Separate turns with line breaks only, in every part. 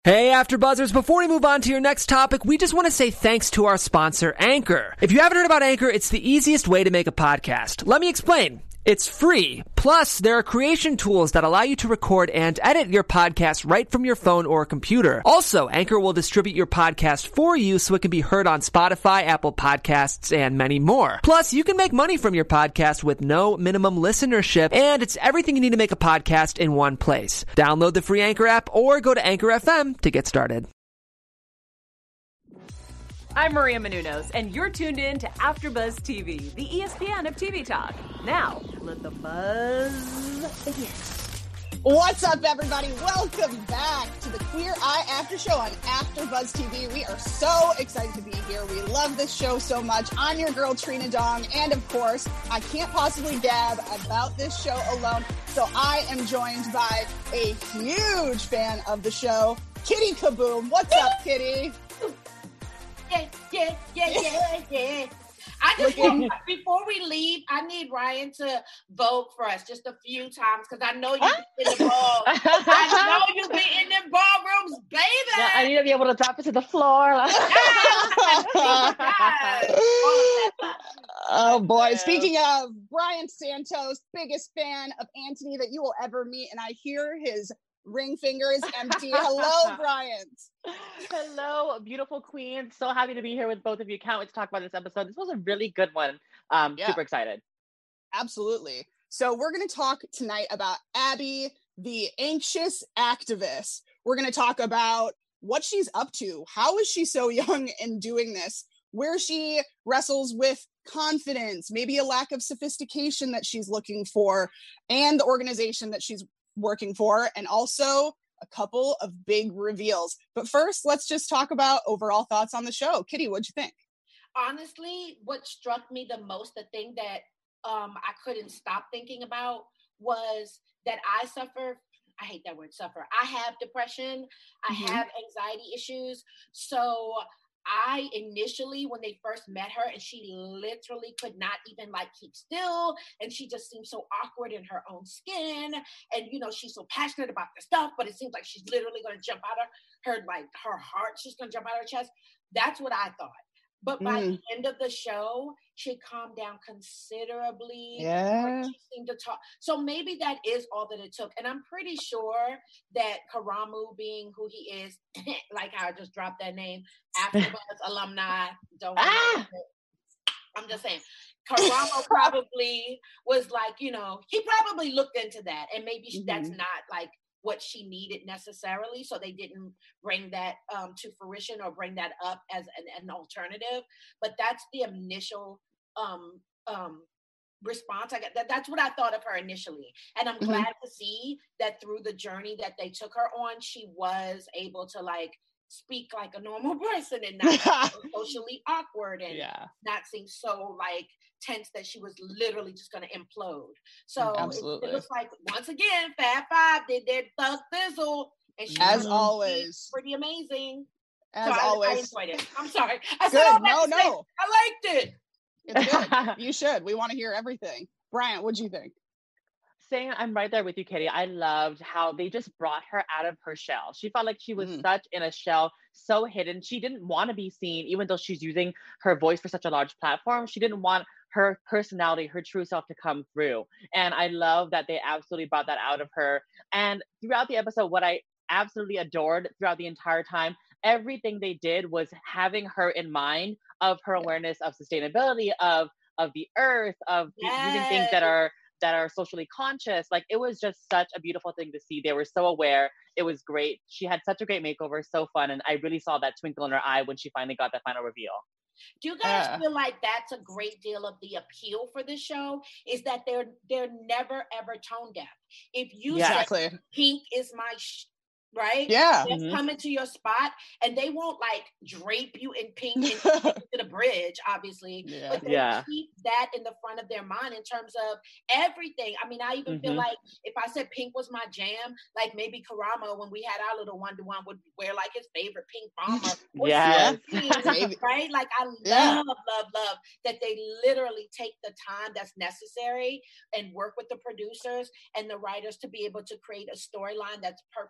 Hey, AfterBuzzers, before we move on to your next topic, we just want to say thanks to our sponsor, Anchor. If you haven't heard about Anchor, it's the easiest way to make a podcast. Let me explain. It's free. Plus, there are creation tools that allow you to record and edit your podcast right from your phone or computer. Also, Anchor will distribute your podcast for you so it can be heard on Spotify, Apple Podcasts, and many more. Plus, you can make money from your podcast with no minimum listenership, and it's everything you need to make a podcast in one place. Download the free Anchor app or go to Anchor FM to get started.
I'm Maria Menounos, and you're tuned in to AfterBuzz TV, the ESPN of TV talk. Now, let the buzz begin.
What's up, everybody? Welcome back to the Queer Eye After Show on AfterBuzz TV. We are so excited to be here. We love this show so much. I'm your girl, Trina Dong, and of course, I can't possibly gab about this show alone, so I am joined by a huge fan of the show, Kitty Kaboom. What's up, Kitty?
Yeah. I just want, before we leave, I need Ryan to vote for us just a few times because I know you've been in the ball. I know you've been in the ballrooms, baby.
Yeah, I need to be able to drop it to the floor.
Oh boy! Speaking of, Brian Santos, biggest fan of Anthony that you will ever meet, and I hear his ring finger is empty. Hello, Brian.
Hello, beautiful queen. So happy to be here with both of you. Can't wait to talk about this episode. This was a really good one. Super excited.
Absolutely. So we're going to talk tonight about Abby, the anxious activist. We're going to talk about what she's up to. How is she so young and doing this? Where she wrestles with confidence, maybe a lack of sophistication that she's looking for, and the organization that she's working for, and also a couple of big reveals. But first, let's just talk about overall thoughts on the show. Kitty, what'd you think?
Honestly, what struck me the most, the thing that I couldn't stop thinking about was that I hate that word, suffer. I have depression. I have anxiety issues. So I initially, when they first met her, and she literally could not even keep still, and she just seemed so awkward in her own skin, and she's so passionate about the stuff, but it seems like she's literally going to jump out of her heart. She's going to jump out of her chest. That's what I thought. But by the end of the show, she calmed down considerably.
Yeah.
She seemed to talk. So maybe that is all that it took. And I'm pretty sure that Karamu, being who he is, like I just dropped that name, AfterBuzz alumni, don't I'm just saying. Karamu probably was he probably looked into that. And maybe that's not what she needed necessarily, so they didn't bring that to fruition or bring that up as an alternative. But that's the initial response I got. That's what I thought of her initially, and I'm glad to see that through the journey that they took her on, she was able to speak like a normal person and not socially awkward and not seem so tense that she was literally just going to implode. So it looks like, once again, Fab Five did their thug fizzle, and she
as always
pretty amazing.
As always,
I enjoyed it. I'm sorry. I
good.
said
No.
I liked it.
It's good. You should. We want to hear everything. Brian, what'd you think?
Saying I'm right there with you, Kitty. I loved how they just brought her out of her shell. She felt like she was such in a shell, so hidden. She didn't want to be seen, even though she's using her voice for such a large platform. She didn't want her personality, her true self to come through. And I love that they absolutely brought that out of her. And throughout the episode, what I absolutely adored throughout the entire time, everything they did was having her in mind of her awareness of sustainability, of the earth, of using things that are socially conscious. It was just such a beautiful thing to see. They were so aware. It was great. She had such a great makeover, so fun. And I really saw that twinkle in her eye when she finally got that final reveal.
Do you guys feel like that's a great deal of the appeal for the show, is that they're never ever tone deaf? If you say pink is my right?
Yeah.
Just come into your spot, and they won't drape you in pink and take you to the bridge, obviously.
Yeah.
But they keep that in the front of their mind in terms of everything. I mean, I even feel like if I said pink was my jam, maybe Karamo, when we had our little one-to-one, would wear his favorite pink bomber.
Yes.
Right? I love that they literally take the time that's necessary and work with the producers and the writers to be able to create a storyline that's perfect for this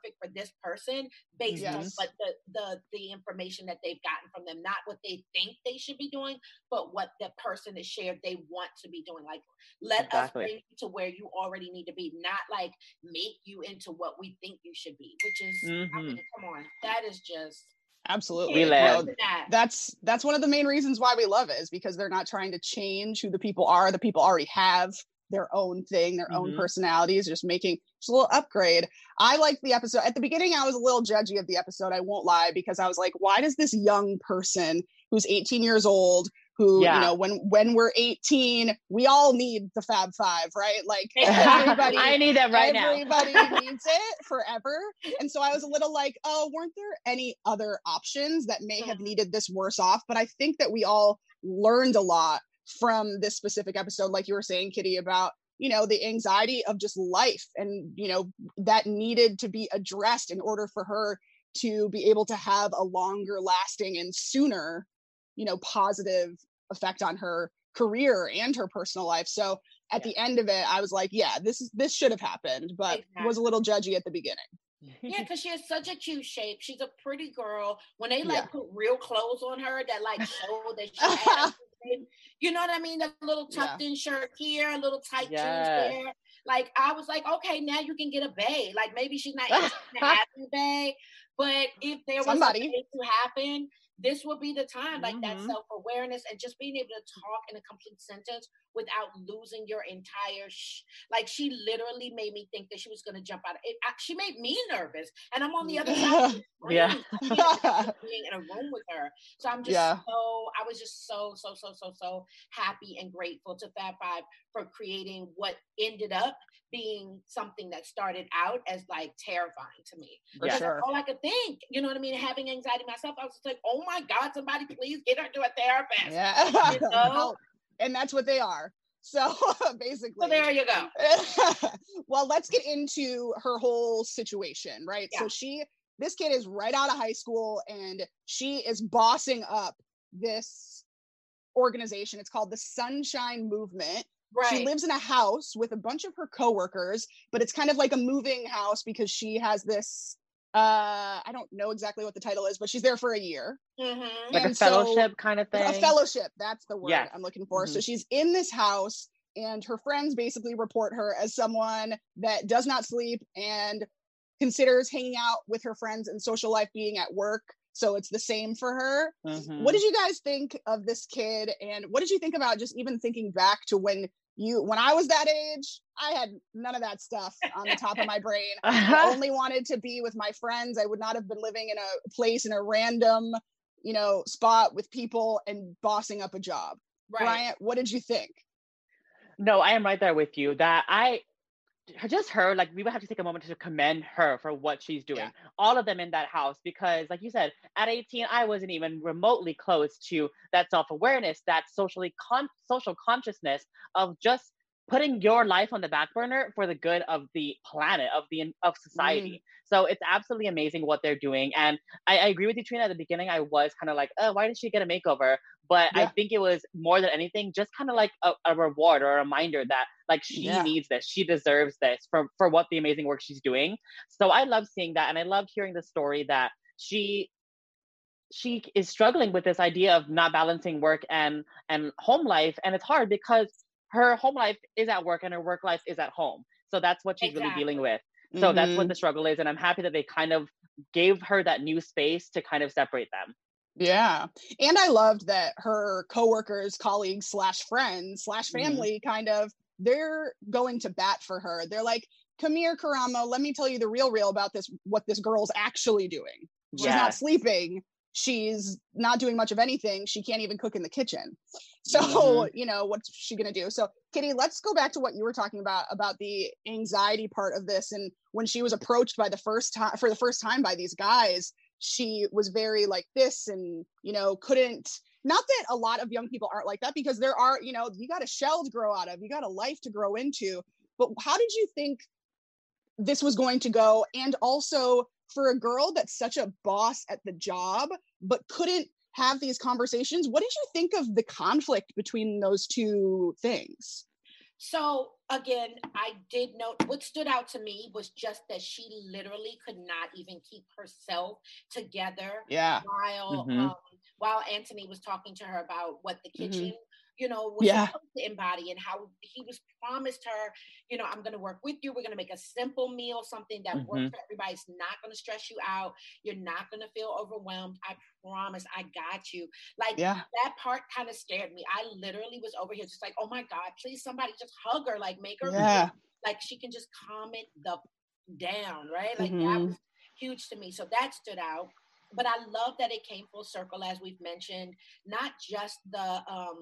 this person based on
Yes.
what the information that they've gotten from them, not what they think they should be doing, but what the person is shared they want to be doing. Like, let us bring you to where you already need to be, not like make you into what we think you should be, which is, I mean, come on, that is just
absolutely.
live.
That's one of the main reasons why we love it, is because they're not trying to change who the people are. The people already have their own thing, their own personalities, just making just a little upgrade. I liked the episode. At the beginning, I was a little judgy of the episode, I won't lie, because I was like, why does this young person who's 18 years old, who, you know, when we're 18, we all need the Fab Five, right? Like, everybody,
I need that right now.
Everybody needs it forever. And so I was a little like, oh, weren't there any other options that may have needed this worse off? But I think that we all learned a lot from this specific episode, like you were saying, Kitty, about, you know, the anxiety of just life, and, you know, that needed to be addressed in order for her to be able to have a longer lasting and sooner, you know, positive effect on her career and her personal life. So at the end of it, I was like, yeah, this should have happened, but was a little judgy at the beginning.
Yeah, because she has such a cute shape. She's a pretty girl. When they like put real clothes on her that like show that she has, you know what I mean? A little tucked in shirt here, a little tight jeans there. Like, I was like, okay, now you can get a bae. Like, maybe she's not interested in having a bae, but if there was something to happen, this would be the time. Like, that self-awareness and just being able to talk in a complete sentence without losing your entire like, she literally made me think that she was going to jump out of it. She made me nervous, and I'm on the other side of the screen, being in a room with her. So I'm just I was just so happy and grateful to Fab Five for creating what ended up being something that started out as like terrifying to me. Because that's all I could think. You know what I mean? Having anxiety myself, I was just like, oh my God, somebody please get her to a therapist.
Yeah.
You know?
And that's what they are. So basically.
So there you go.
Well, let's get into her whole situation, right?
Yeah.
So this kid is right out of high school, and she is bossing up this organization. It's called the Sunshine Movement. Right. She lives in a house with a bunch of her coworkers, but it's kind of like a moving house because she has this, I don't know exactly what the title is, but she's there for a year.
Like a fellowship kind of thing.
A fellowship, that's the word I'm looking for. So she's in this house, and her friends basically report her as someone that does not sleep and considers hanging out with her friends and social life being at work. So it's the same for her. What did you guys think of this kid? And what did you think about just even thinking back to when I was that age? I had none of that stuff on the top of my brain. I only wanted to be with my friends. I would not have been living in a place in a random, you know, spot with people and bossing up a job. Right. Bryant, what did you think?
No, I am right there with you. Like, we would have to take a moment to commend her for what she's doing. Yeah. All of them in that house, because like you said, at 18, I wasn't even remotely close to that self-awareness, that social consciousness of just putting your life on the back burner for the good of the planet, of society. So it's absolutely amazing what they're doing. And I agree with you, Trina. At the beginning, I was kind of like, oh, why did she get a makeover? But I think it was more than anything, just kind of like a reward or a reminder that like she needs this, she deserves this for what the amazing work she's doing. So I love seeing that. And I love hearing the story that she is struggling with this idea of not balancing work and home life. And it's hard because her home life is at work and her work life is at home. So that's what she's really dealing with. So that's what the struggle is. And I'm happy that they kind of gave her that new space to kind of separate them.
Yeah. And I loved that her coworkers, colleagues, /friends, /family kind of, they're going to bat for her. They're like, come here, Karamo, let me tell you the real about what this girl's actually doing. She's not sleeping. She's not doing much of anything. She can't even cook in the kitchen. So, you know, what's she going to do? So, Kitty, let's go back to what you were talking about the anxiety part of this. And when she was approached for the first time by these guys, she was very like this and, you know, not that a lot of young people aren't like that, because there are, you know, you got a shell to grow out of, you got a life to grow into. But how did you think this was going to go? And also, for a girl that's such a boss at the job, but couldn't have these conversations, what did you think of the conflict between those two things?
So again, I did note what stood out to me was just that she literally could not even keep herself together.
Yeah.
While Anthony was talking to her about what the kitchen, was
Yeah.
supposed to embody, and how he was promised her, I'm going to work with you. We're going to make a simple meal, something that works for everybody. It's not going to stress you out. You're not going to feel overwhelmed. I promise. I got you. Like that part kind of scared me. I literally was over here just like, oh my God, please somebody just hug her, like make her feel like she can just calm it down, right? Like that was huge to me. So that stood out. But I love that it came full circle, as we've mentioned, not just the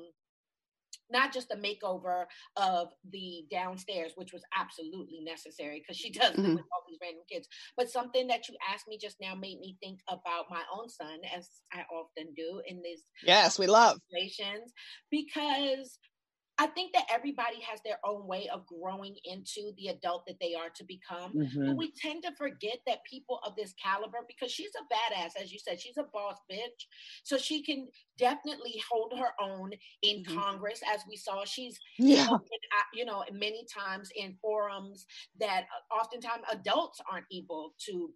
makeover of the downstairs, which was absolutely necessary because she does live with all these random kids, but something that you asked me just now made me think about my own son, as I often do in these
we love
situations, because I think that everybody has their own way of growing into the adult that they are to become. But we tend to forget that people of this caliber, because she's a badass, as you said, she's a boss bitch. So she can definitely hold her own in Congress, as we saw. She's, many times in forums that oftentimes adults aren't able to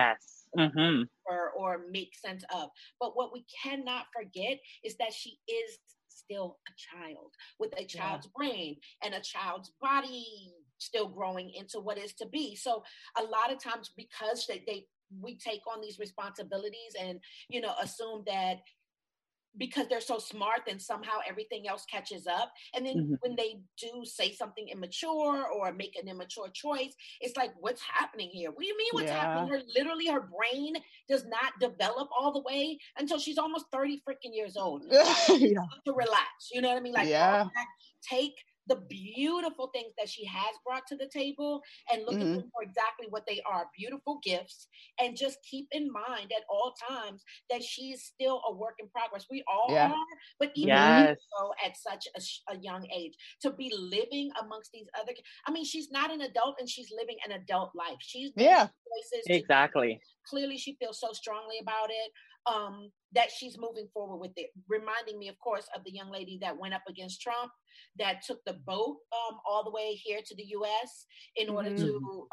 or make sense of. But what we cannot forget is that she is still a child with a child's brain and a child's body still growing into what is to be. So a lot of times, because we take on these responsibilities and assume that because they're so smart, then somehow everything else catches up. And then when they do say something immature or make an immature choice, it's like, what's happening here? What do you mean what's happening? Her brain does not develop all the way until she's almost 30 freaking years old. To relax. You know what I mean? Like, take the beautiful things that she has brought to the table and look at them for exactly what they are, beautiful gifts, and just keep in mind at all times that she's still a work in progress. We all are, but even so at such a young age, to be living amongst these other, I mean, she's not an adult and she's living an adult life. She's choices
exactly.
Clearly she feels so strongly about it. That she's moving forward with it, reminding me, of course, of the young lady that went up against Trump, that took the boat all the way here to the U.S. in order to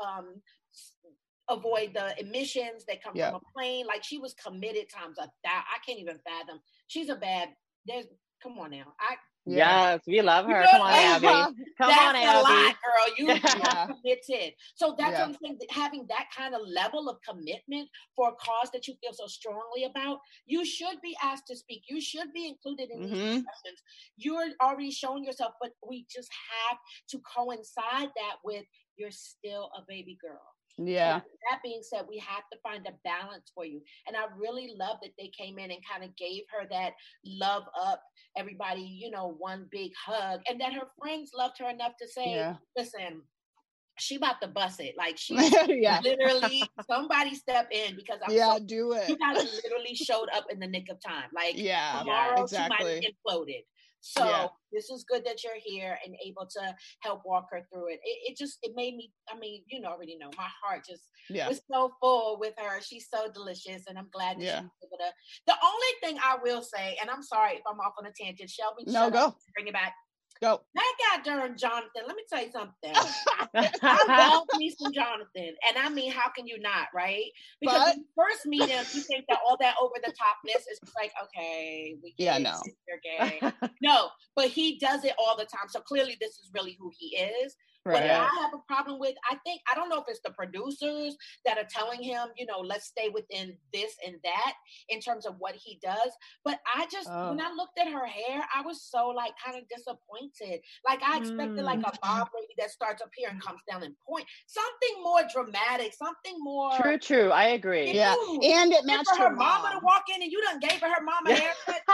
avoid the emissions that come from a plane. Like, she was committed times 1,000. I can't even fathom. She's a bad. Come on now.
Yes, we love her. Come on, Abby. Come on, Abby.
That's a lot, girl. You are committed. So that's what I'm saying. Having that kind of level of commitment for a cause that you feel so strongly about, you should be asked to speak. You should be included in these discussions. You're already showing yourself, but we just have to coincide that with you're still a baby girl.
Yeah.
So that being said, we have to find a balance for you. And I really love that they came in and kind of gave her that love up, everybody, one big hug, and that her friends loved her enough to say, listen, she about to bust it. Like, she literally, somebody step in, because
do it.
You guys literally showed up in the nick of time. Like, tomorrow she might have imploded. So this is good that you're here and able to help walk her through it. It made me, I mean, already know, my heart just was so full with her. She's so delicious, and I'm glad that she was able to. The only thing I will say, and I'm sorry if I'm off on a tangent, Shelby,
go.
Bring it back.
Go.
That guy during Jonathan, let me tell you something. I love me some Jonathan. And I mean, how can you not, right? Because when you first meet him, you think that all that over the topness is just like, okay, we get it, you're gay. No, but he does it all the time. So clearly this is really who he is. Right. What I have a problem with, I don't know if it's the producers that are telling him, let's stay within this and that in terms of what he does. But I just, when I looked at her hair, I was so like kind of disappointed. Like, I expected like a bob lady that starts up here and comes down in point. Something more dramatic, something more.
True. I agree.
Yeah. And it matched
her mama to walk in and you done gave her mama a haircut.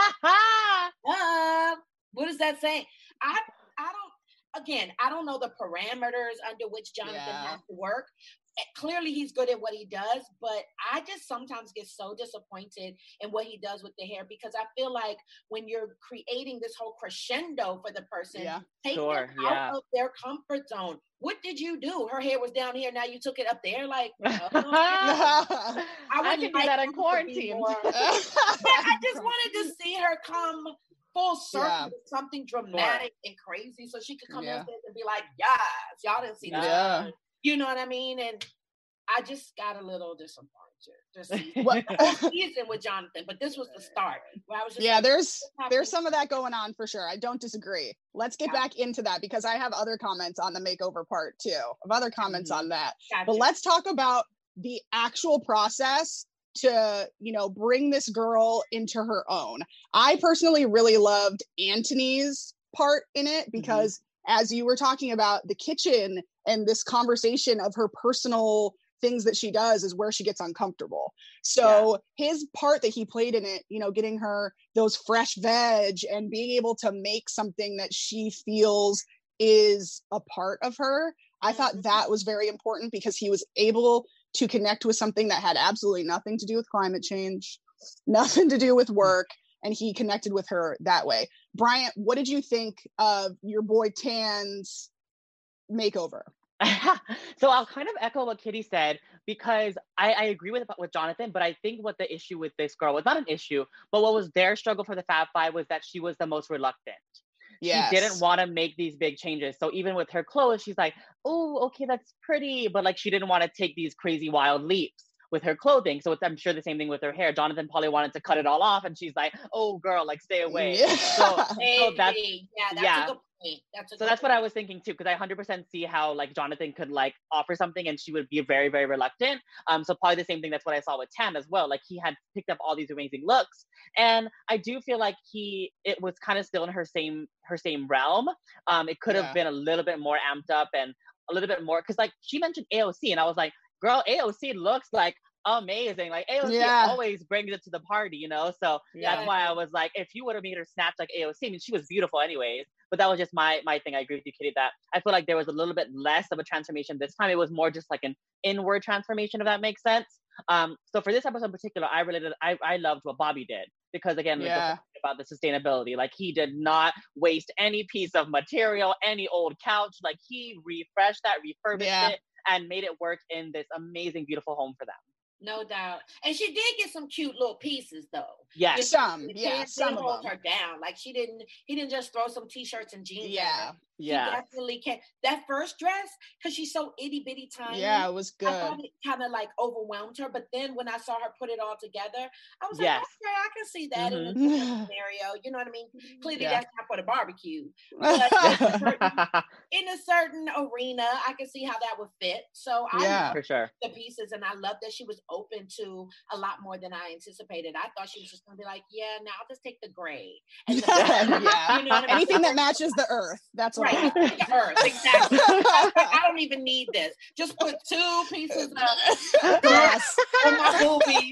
What is that saying? I don't know the parameters under which Jonathan has to work. Clearly he's good at what he does, but I just sometimes get so disappointed in what he does with the hair, because I feel like when you're creating this whole crescendo for the person, take them out of their comfort zone. What did you do? Her hair was down here, now you took it up there. Like,
I could do that in quarantine.
I just wanted to see her come full circle
Yeah.
with something dramatic and crazy, so she could come
Yeah.
on stage and be like, "Yes, y'all didn't see that."
Yeah.
You know what I mean? And I just got a little disappointed this season.
What-
The whole season with Jonathan, but this was the start where I was just
Yeah,
like,
there's
happening?
some of that going on for sure. I don't disagree. Let's get
Yeah.
back into that because I have other comments on the makeover part too. I have other comments on that.
Gotcha.
But let's talk about the actual process to, you know, bring this girl into her own. I personally really loved Antoni's part in it because as you were talking about the kitchen and this conversation of her personal things that she does is where she gets uncomfortable. So his part that he played in it, you know, getting her those fresh veg and being able to make something that she feels is a part of her. I thought that was very important because he was able to connect with something that had absolutely nothing to do with climate change, nothing to do with work, and he connected with her that way. Bryant, what did you think of your boy Tan's makeover?
So I'll kind of echo what Kitty said because I agree with Jonathan, but I think what the issue with this girl was not an issue, but what was their struggle for the Fab Five was that she was the most reluctant.
Yes.
She didn't want to make these big changes. So even with her clothes, she's like, oh, okay, that's pretty. But like, she didn't want to take these crazy wild leaps with her clothing. So I'm sure the same thing with her hair. Jonathan probably wanted to cut it all off. And she's like, oh, girl, like stay away.
Yeah.
So that's,
a good point.
That's what I was thinking too, because I 100% see how like Jonathan could like offer something and she would be very, very reluctant. So probably the same thing. That's what I saw with Tam as well. Like he had picked up all these amazing looks, and I do feel like it was kind of still in her same realm. It could have been a little bit more amped up and a little bit more, because like she mentioned AOC, and I was like, girl, AOC looks like amazing. Like AOC always brings it to the party, you know? So that's why I was like, if you would have made her snatch like AOC, I mean, she was beautiful anyways, but that was just my thing. I agree with you, Kitty, that I feel like there was a little bit less of a transformation this time. It was more just like an inward transformation, if that makes sense. So for this episode in particular, I loved what Bobby did, because again, like, about the sustainability, like he did not waste any piece of material, any old couch, like he refreshed that, refurbished it, and made it work in this amazing, beautiful home for them.
No doubt. And she did get some cute little pieces though.
Yes.
Some
hold her down. Like he didn't just throw some t-shirts and jeans at her. She definitely can. That first dress, because she's so itty bitty tiny.
Yeah, it was good.
I thought it kind of like overwhelmed her, but then when I saw her put it all together, I was like, okay, I can see that in a different scenario. You know what I mean? Clearly, that's not for the barbecue, but in a certain arena, I can see how that would fit. So I love
for sure
the pieces, and I love that she was open to a lot more than I anticipated. I thought she was just gonna be like, now I'll just take the gray. And you know what I mean?
Anything that matches the earth. That's what
the earth, exactly. I don't even need this. Just put 2 pieces of grass on my boobies,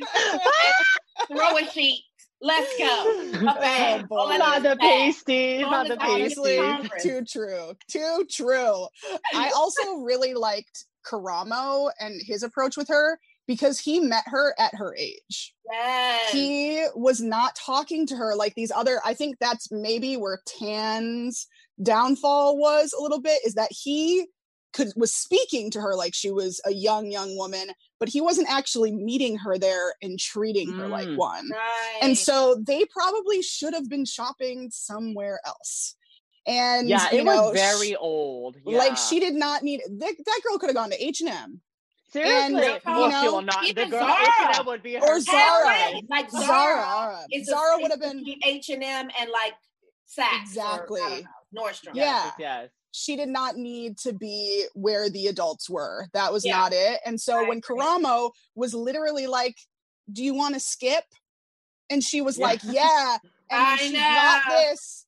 throw a sheet. Let's go. Okay.
Not the pasty. Not the
Honestly,
pasty.
Too true. I also really liked Karamo and his approach with her, because he met her at her age.
Yes.
He was not talking to her like these other, I think that's maybe where Tan's downfall was a little bit, is that he was speaking to her like she was a young woman, but he wasn't actually meeting her there and treating her like one.
Right.
And so they probably should have been shopping somewhere else. And
it was very old.
Like she did not need that girl could have gone to H&M.
Seriously,
and, she will
not. The girl
Zara.
H&M would be her.
Or Zara.
Like
Zara would have been
H&M and like Saks.
Exactly.
Or, Nordstrom.
Yeah.
Yes.
She did not need to be where the adults were. That was not it. And so when Karamo was literally like, do you want to skip? And she was like, yeah. And she got this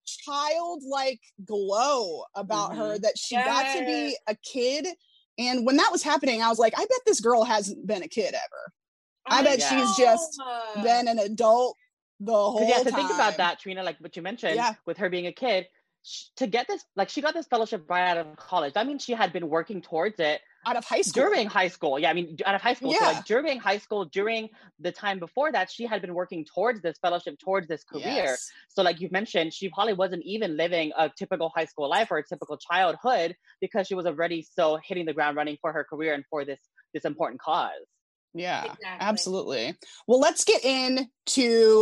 childlike glow about her that she got to be a kid. And when that was happening, I was like, I bet this girl hasn't been a kid ever. I bet she's just been an adult the whole time.
To think about that, Trina, like what you mentioned with her being a kid, to get this, like she got this fellowship right out of college. I mean, she had been working towards it
out of high school.
During high school. Yeah, I mean, out of high school. So like during high school, during the time before that, she had been working towards this fellowship, towards this career. Yes. So like you've mentioned, she probably wasn't even living a typical high school life or a typical childhood, because she was already so hitting the ground running for her career and for this important cause.
Yeah, exactly. Absolutely. Well, let's get into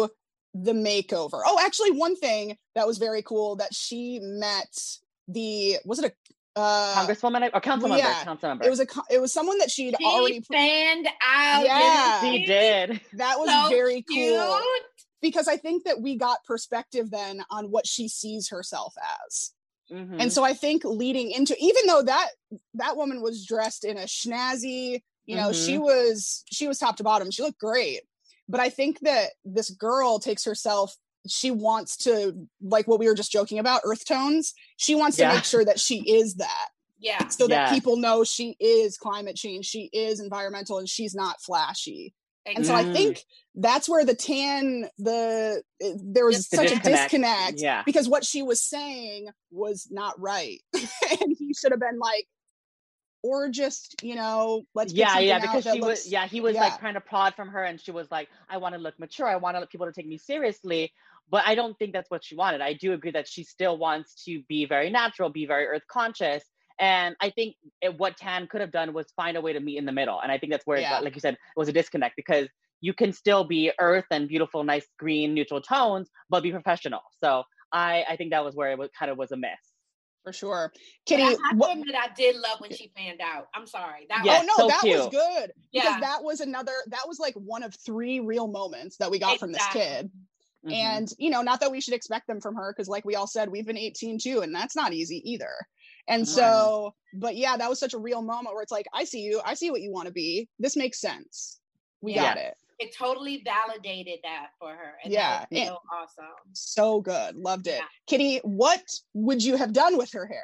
the makeover. Oh, actually, one thing that was very cool that she met was it a
congresswoman or council member?
Yeah,
council member.
it was someone that she'd already
fanned out.
Yeah,
she did.
That was
so
very
cute.
cool because I think that we got perspective then on what she sees herself as.
Mm-hmm.
And so I think leading into, even though that woman was dressed in a schnazzy, you know, she was top to bottom. She looked great. But I think that this girl takes herself, she wants to, like what we were just joking about, earth tones. She wants to make sure that she is that.
Yeah.
So that people know she is climate change, she is environmental, and she's not flashy. And so I think that's where there was such a disconnect because what she was saying was not right. And he should have been like, or just, you know, let's get something out
because
that
he
looks,
was like trying to prod from her, and she was like, I want to look mature, I want people to take me seriously. But I don't think that's what she wanted. I do agree that she still wants to be very natural, be very earth conscious. And I think what Tan could have done was find a way to meet in the middle. And I think that's where, like you said, it was a disconnect, because you can still be earth and beautiful, nice, green, neutral tones, but be professional. So I think that was where it kind of was a miss.
For sure. Kitty,
I have to admit, I did love when she fanned out. I'm sorry.
That was good. Because that was like one of 3 real moments that we got from this kid. Mm-hmm. And, you know, not that we should expect them from her, because like we all said, we've been 18 too, and that's not easy either. And so, but yeah, that was such a real moment where it's like, I see you, I see what you want to be. This makes sense. We got it.
It totally validated that for her. And
that
was so awesome.
So good. Loved it. Yeah. Kitty, what would you have done with her hair?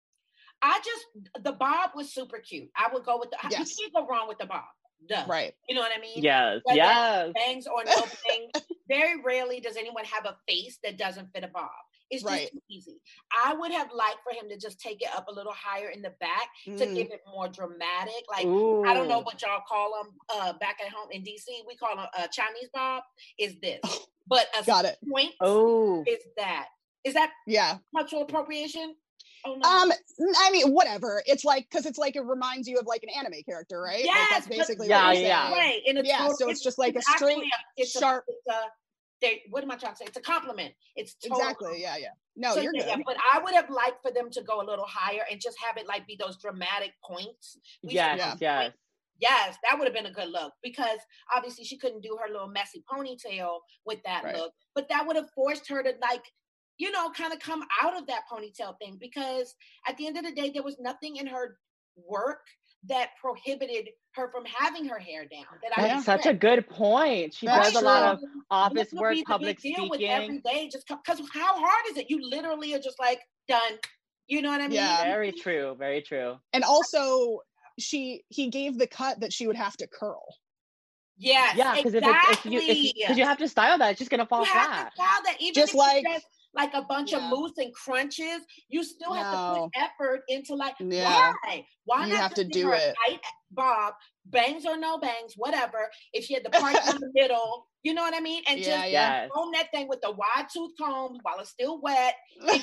The bob was super cute. I would go with you can't go wrong with the bob. Duh.
Right.
You know what I mean?
Yes.
Whether
yes.
Bangs or no bangs. Very rarely does anyone have a face that doesn't fit a bob. It's just too easy. I would have liked for him to just take it up a little higher in the back to give it more dramatic. Like, I don't know what y'all call them back at home in DC. We call them Chinese bob is this. But a point is that. Is that cultural appropriation? Oh, no.
I mean, whatever. It's like, because it's like, it reminds you of like an anime character, right?
Yes,
like that's basically what you're saying.
Right. And
so it's just like a straight, sharp.
What am I trying to say? It's a compliment. It's totally
exactly. Yeah. No, so, you're good. Yeah,
but I would have liked for them to go a little higher and just have it like be those dramatic points.
Yes,
that would have been a good look, because obviously she couldn't do her little messy ponytail with that look, but that would have forced her to like, you know, kind of come out of that ponytail thing, because at the end of the day, there was nothing in her work that prohibited her from having her hair down.
That's such a good point. She does a lot of office work, public speaking.
With every day, just because how hard is it? You literally are just like done. You know what I mean?
Yeah.
Very true. Very true.
And also, he gave the cut that she would have to curl.
Yes,
yeah, because if you have to style that, it's just gonna fall flat.
You have to style that, even
just
if like a bunch of mousse and crunches, you still have to put effort into like, why
you
not
have
just
to do it.
Tight bob, bangs or no bangs, whatever. If she had the part in the middle, you know what I mean? And just comb that thing with the wide tooth comb while it's still wet.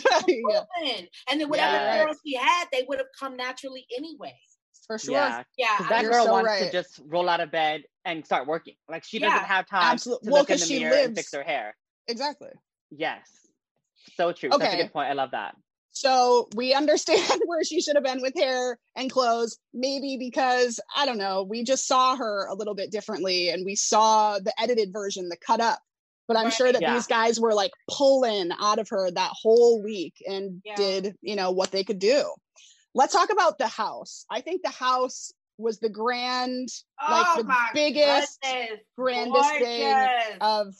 And then whatever curls she had, they would have come naturally anyway.
For sure.
Yeah.
That girl wants to just roll out of bed and start working. Like she doesn't have time to look in the mirror and fix her hair.
Exactly.
Yes. So true. That's a good point. I love that.
So we understand where she should have been with hair and clothes, maybe because, I don't know, we just saw her a little bit differently and we saw the edited version, the cut up. But I'm sure that these guys were like pulling out of her that whole week and did, you know, what they could do. Let's talk about the house. I think the house was the grand, biggest, grandest thing of,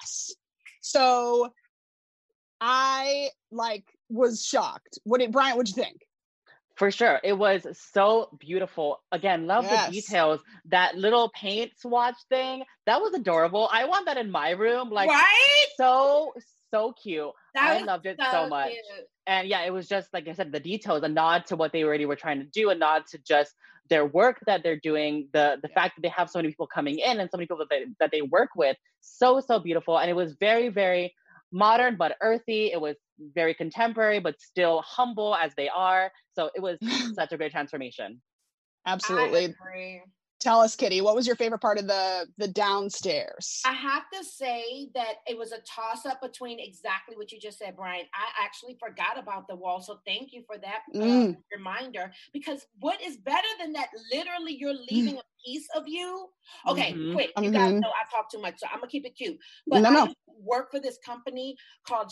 So I was shocked. Brian, what'd you think?
For sure. It was so beautiful. Again, love the details. That little paint swatch thing, that was adorable. I want that in my room. Like, so cute. I loved it so much. Cute. And it was just, like I said, the details, a nod to what they already were trying to do, a nod to just their work that they're doing, the fact that they have so many people coming in and so many people that they work with. So beautiful. And it was very, very modern, but earthy. It was very contemporary, but still humble as they are. So it was such a great transformation.
Absolutely.
I agree.
Tell us, Kitty, what was your favorite part of the downstairs?
I have to say that it was a toss-up between exactly what you just said, Brian. I actually forgot about the wall, so thank you for that reminder. Because what is better than that? Literally, you're leaving a piece of you. Okay, quick. You guys know I talk too much, so I'm gonna keep it cute. But I work for this company called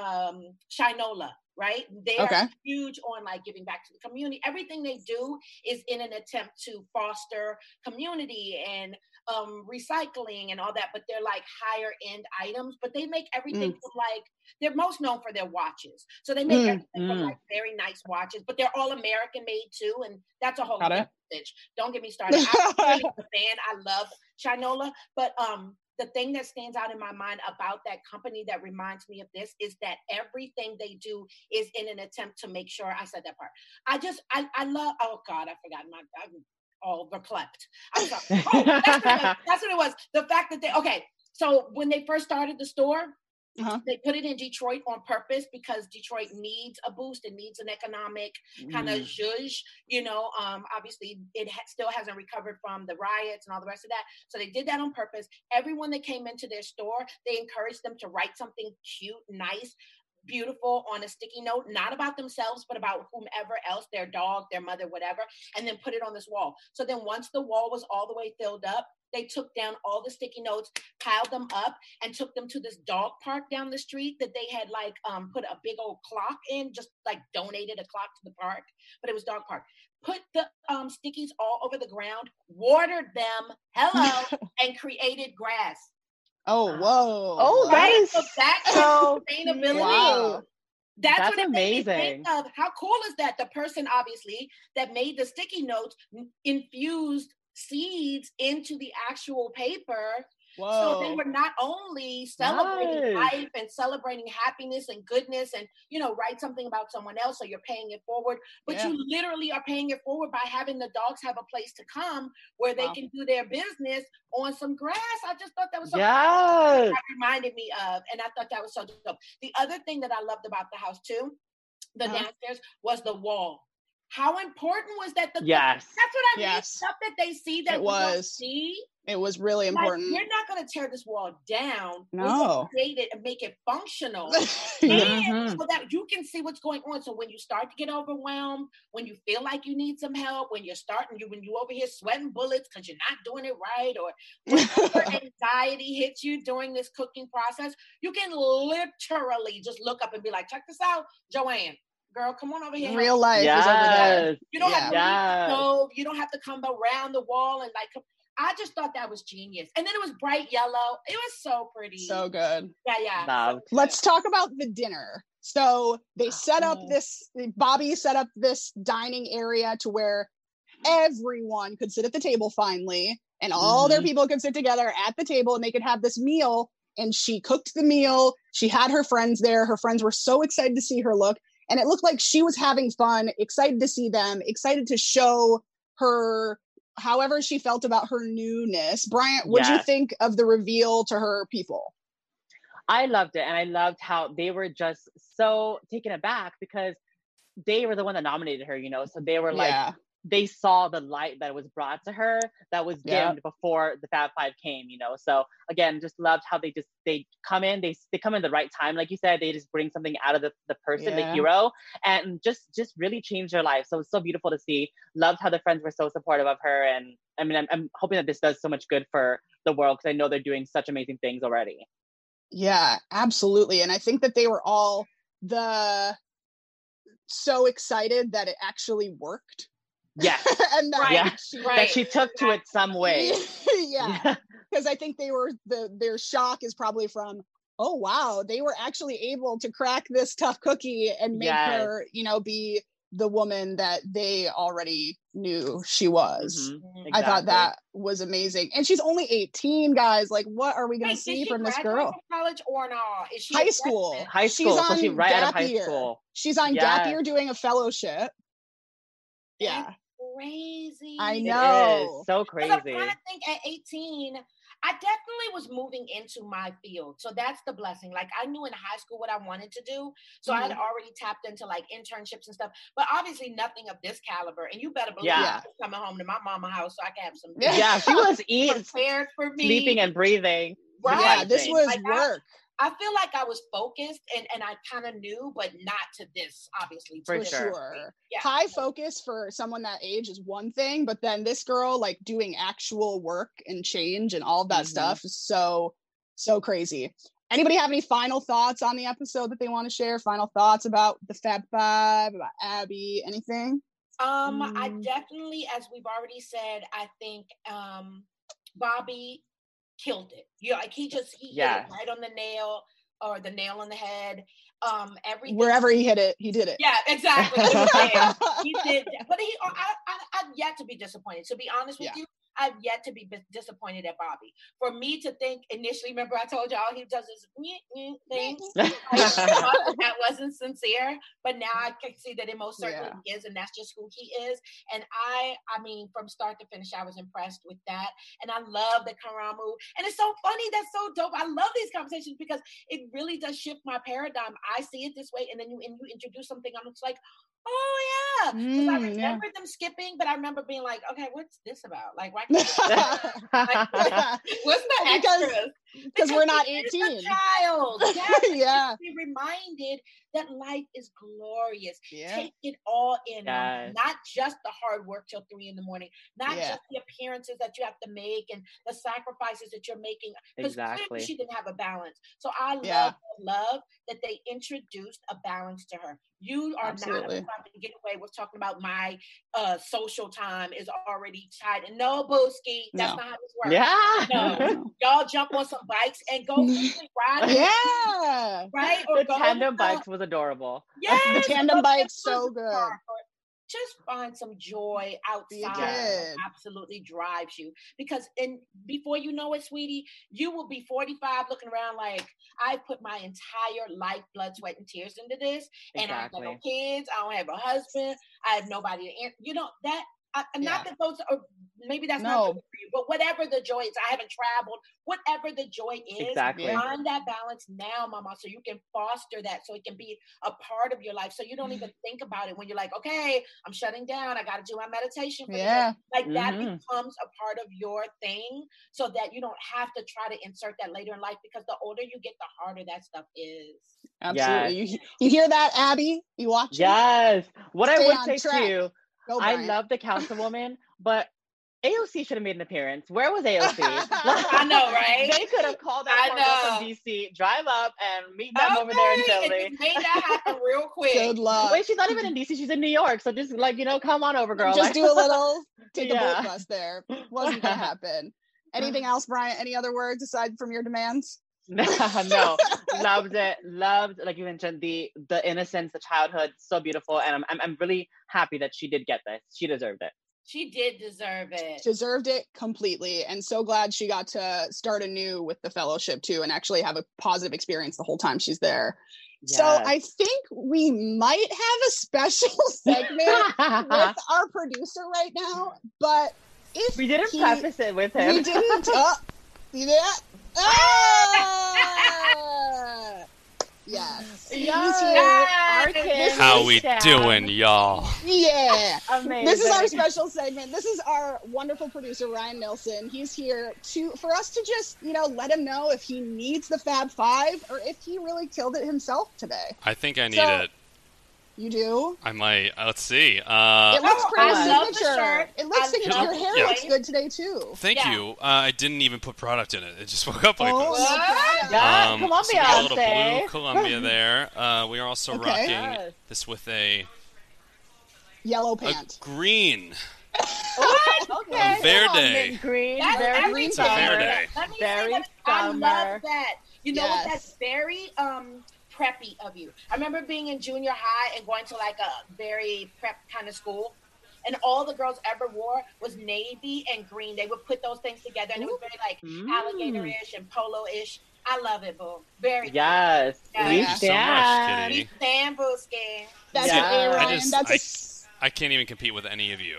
Shinola. Right? They are huge on like giving back to the community. Everything they do is in an attempt to foster community and recycling and all that, but they're like higher end items, but they make everything from like, they're most known for their watches. So they make everything from like very nice watches, but they're all American made too. And that's a whole message. Don't get me started. I'm really a fan. I love Shinola, but the thing that stands out in my mind about that company that reminds me of this is that everything they do is in an attempt to make sure, I said that part. I love, oh God, I forgot I'm all verklempt. I'm sorry. Oh, that's what it was. The fact that so when they first started the store, they put it in Detroit on purpose because Detroit needs a boost. It needs an economic kind of zhuzh, obviously it still hasn't recovered from the riots and all the rest of that. So they did that on purpose. Everyone that came into their store, they encouraged them to write something cute, nice, beautiful on a sticky note, not about themselves, but about whomever else, their dog, their mother, whatever, and then put it on this wall. So then once the wall was all the way filled up, they took down all the sticky notes, piled them up, and took them to this dog park down the street that they had like put a big old clock in, just like donated a clock to the park, but it was dog park. Put the stickies all over the ground, watered them, and created grass.
Oh, whoa.
Oh,
right? So that's sustainability.
Wow.
That's what it
amazing.
made me think of. How cool is that? The person, obviously, that made the sticky notes infused seeds into the actual paper.
Whoa.
So they were not only celebrating life and celebrating happiness and goodness and, write something about someone else, so you're paying it forward, but you literally are paying it forward by having the dogs have a place to come where they can do their business on some grass. I just thought that was so cool. That reminded me of, and I thought that was so dope. The other thing that I loved about the house too, the downstairs, was the wall. How important was that? That's what I mean. Stuff that they see that we don't see.
It was really important.
Like, you're not going to tear this wall down.
No.
We're going to create it and make it functional. And so that you can see what's going on. So when you start to get overwhelmed, when you feel like you need some help, when you over here sweating bullets because you're not doing it right, or whatever anxiety hits you during this cooking process, you can literally just look up and be like, check this out, Joanne. Girl, come on over here.
Real life is over there.
You don't have to leave the stove. You don't have to come around the wall and like. I just thought that was genius. And then it was bright yellow. It was so pretty.
So good.
Yeah.
Loved.
Let's talk about the dinner. So they set up Bobby set up this dining area to where everyone could sit at the table finally, and all their people could sit together at the table and they could have this meal. And she cooked the meal. She had her friends there. Her friends were so excited to see her look. And it looked like she was having fun, excited to see them, excited to show her however she felt about her newness. Bryant, what did you think of the reveal to her people?
I loved it. And I loved how they were just so taken aback because they were the one that nominated her, so they were like, they saw the light that was brought to her that was dimmed before the Fab Five came, So again, just loved how they come in, they come in the right time. Like you said, they just bring something out of the person, the hero, and just really change their life. So it's so beautiful to see. Loved how the friends were so supportive of her. And I mean, I'm hoping that this does so much good for the world because I know they're doing such amazing things already.
Yeah, absolutely. And I think that they were all so excited that it actually worked.
Yes.
And
that she took to it some way.
Because I think they were their shock is probably from, oh wow, they were actually able to crack this tough cookie and make her, be the woman that they already knew she was.
Exactly.
I thought that was amazing. And she's only 18, guys. Like, what are we going to see from this girl?
From college or no? Is she
high school?
She's on she's right out of high school.
She's on gap year doing a fellowship.
Yeah. Crazy.
I know.
It is so crazy.
I'm trying to think at 18, I definitely was moving into my field. So that's the blessing. Like I knew in high school what I wanted to do. So I had already tapped into like internships and stuff, but obviously nothing of this caliber. And you better believe I was coming home to my mama house so I can have some.
Yeah, she was
prepared for me.
Sleeping and breathing.
Right. Yeah, this was like, work.
I feel like I was focused and I kind of knew, but not to this, obviously.
For sure. Yeah. High focus for someone that age is one thing, but then this girl like doing actual work and change and all of that stuff is so crazy. Anybody have any final thoughts on the episode that they want to share? Final thoughts about the Fab Five, about Abby, anything?
I definitely, as we've already said, I think Bobby killed it. Like he hit it right on the nail, or the nail on the head. Everything
wherever he hit it, he did it.
Yeah, exactly. He did, but I've yet to be disappointed. To be honest with you, I've yet to be disappointed at Bobby. For me to think initially, remember I told you all he does is thing. That wasn't sincere, but now I can see that it most certainly is, and that's just who he is. And I mean, from start to finish, I was impressed with that. And I love the Karamu. And it's so funny. That's so dope. I love these conversations because it really does shift my paradigm. I see it this way, and then you introduce something, I'm just like, oh yeah, because I remember them skipping, but I remember being like, okay, what's this about? Like, why can't what's the extras?
Because we're not 18.
A child.
Yeah.
Be reminded that life is glorious.
Yeah.
Take it all in. Not just the hard work till 3 a.m, not just the appearances that you have to make and the sacrifices that you're making. Because clearly she didn't have a balance. So I love that they introduced a balance to her. You are not about to get away with talking about my social time is already tied. And no, Booski, that's not how this works.
Yeah.
No. Y'all jump on some bikes and go ride.
Yeah.
Right?
Or the tandem bikes was adorable.
Yes.
The tandem bike's so good.
Just find some joy outside. Absolutely drives you, because before you know it, sweetie, you will be 45 looking around like, I put my entire life, blood, sweat, and tears into this, and I have no kids, I don't have a husband, I have nobody to answer. You know that. Not that those are, maybe that's not good for you, but whatever the joy is, I haven't traveled, whatever the joy is, find that balance now, mama, so you can foster that, so it can be a part of your life, so you don't even think about it when you're like, okay, I'm shutting down, I got to do my meditation for the day. Like that becomes a part of your thing, so that you don't have to try to insert that later in life, because the older you get, the harder that stuff is.
Absolutely. You hear that, Abby? You watch
it? What I would say too, I love the councilwoman, but AOC should have made an appearance. Where was AOC?
I know, right?
They could have called that from DC, drive up and meet them over there in Philly.
And made that happen real quick.
Good luck.
Wait, she's not even in DC. She's in New York. So just like, come on over, girl.
Just do a little, take a boat bus there. Wasn't going to happen. Anything else, Brian? Any other words aside from your demands?
No, loved it. Loved, like you mentioned, the innocence, the childhood, so beautiful, and I'm really happy that she did get this. She deserved it.
She did deserve it.
Deserved it completely, and so glad she got to start anew with the fellowship too, and actually have a positive experience the whole time she's there. Yes. So I think we might have a special segment with our producer right now, but if
we didn't preface it with him,
we didn't. See that? Yes.
How we doing, y'all?
Yeah.
Amazing.
This is our special segment. This is our wonderful producer, Ryan Nilsson. He's here for us to just, let him know if he needs the Fab Five or if he really killed it himself today.
I think I need it.
You do?
I might. Let's see.
It looks pretty signature. It looks signature. Your hair looks good today, too.
Thank you. I didn't even put product in it. It just woke up like this.
Come on,
so we got a little blue Columbia there. We are also rocking this with a
yellow pant.
A green.
What? Okay.
A verde.
Green.
Very
it's a verde.
Very summer.
I love that. You know what? That's very preppy of you. I remember being in junior high and going to like a very prep kind of school, and all the girls ever wore was navy and green. They would put those things together, and it was very like alligator-ish and polo-ish. I love it, boo. Very
yes.
Thank you so much, Kitty.
Stand, boo, skin.
That's
I can't even compete with any of you.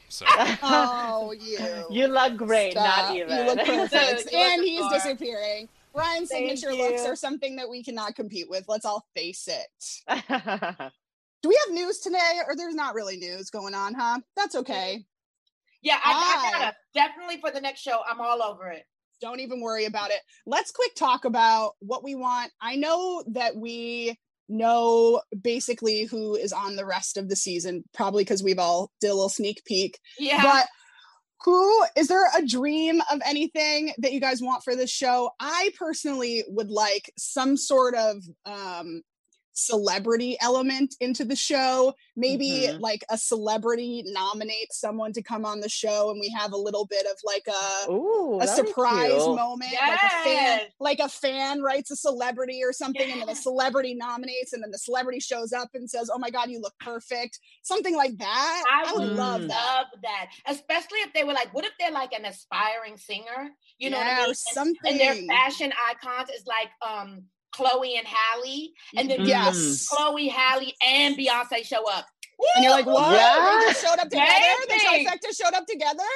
So.
Oh,
you look great.
Stop.
Not even.
You look perfect.
You
And
look
he's
adorable.
disappearing. Ryan's
Thank
signature
you.
looks are something that we cannot compete with. Let's all face it. Do we have news today, or there's not really news going on, huh? That's okay.
Yeah, I gotta. Definitely for the next show, I'm all over it.
Don't even worry about it. Let's quick talk about what we want. I know that we know basically who is on the rest of the season, probably because we've all did a little sneak peek.
Yeah.
But is there a dream of anything that you guys want for this show? I personally would like some sort of celebrity element into the show. Maybe like a celebrity nominates someone to come on the show and we have a little bit of like a surprise moment.
Yes.
Like a fan writes a celebrity or something and then the celebrity nominates and then the celebrity shows up and says, oh my God, you look perfect. Something like that.
I would love that. Especially if they were like, what if they're like an aspiring singer? You know what I mean?
Something.
And their fashion icons is like Chloe and Halle, and then Chloe, Halle, and Beyonce show up.
And you're like, what?
Yeah.
They just showed up together? The trifecta showed up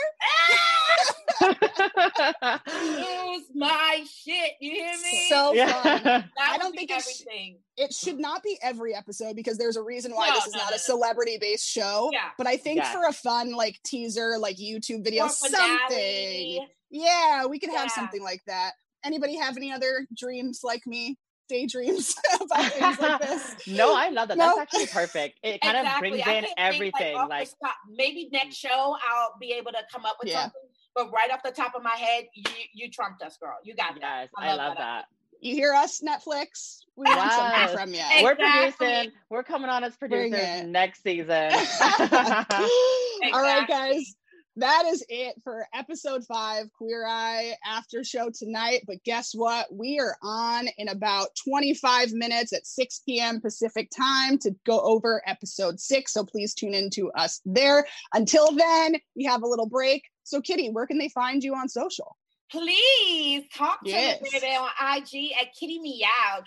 together?
Lose my shit. You hear me?
So fun.
I
don't think
everything.
It should not be every episode because there's a reason why this is not a celebrity-based show.
Yeah.
But I think for a fun like teaser, like YouTube video, something.
Finale.
Yeah, we could have something like that. Anybody have any other dreams like me? Daydreams about things like this?
No, I love that. That's actually perfect. It kind of brings in everything.
Like maybe next show I'll be able to come up with something. But right off the top of my head, you trumped us, girl. You got that.
Yes, I love that.
You hear us, Netflix? We want something from you.
Exactly.
We're producing. We're coming on as producers next season.
All right, guys. That is it for episode 5, Queer Eye after show tonight. But guess what? We are on in about 25 minutes at 6 p.m. Pacific time to go over episode 6. So please tune in to us there. Until then, we have a little break. So Kitty, where can they find you on social?
Please talk to me baby, on IG at Kitty Meow,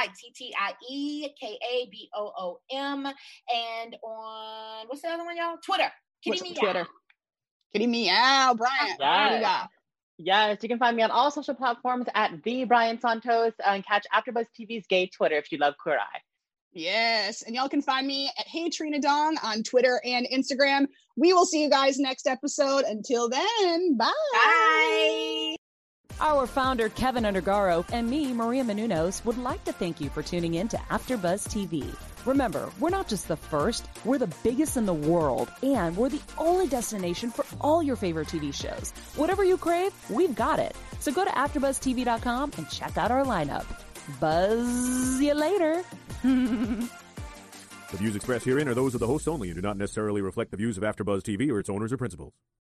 KITTIE KABOOM, and on what's the other one, y'all? Twitter, Kitty Meow.
Twitter. Kitty Meow, Brian.
Yes, you can find me on all social platforms at the Brian Santos and catch AfterBuzz TV's gay Twitter if you love Queer Eye.
Yes, and y'all can find me at Hey Trina Dong on Twitter and Instagram. We will see you guys next episode. Until then, bye.
Bye.
Our founder, Kevin Undergaro, and me, Maria Menounos, would like to thank you for tuning in to AfterBuzz TV. Remember, we're not just the first, we're the biggest in the world, and we're the only destination for all your favorite TV shows. Whatever you crave, we've got it. So go to AfterBuzzTV.com and check out our lineup. Buzz you later.
The views expressed herein are those of the hosts only and do not necessarily reflect the views of AfterBuzz TV or its owners or principals.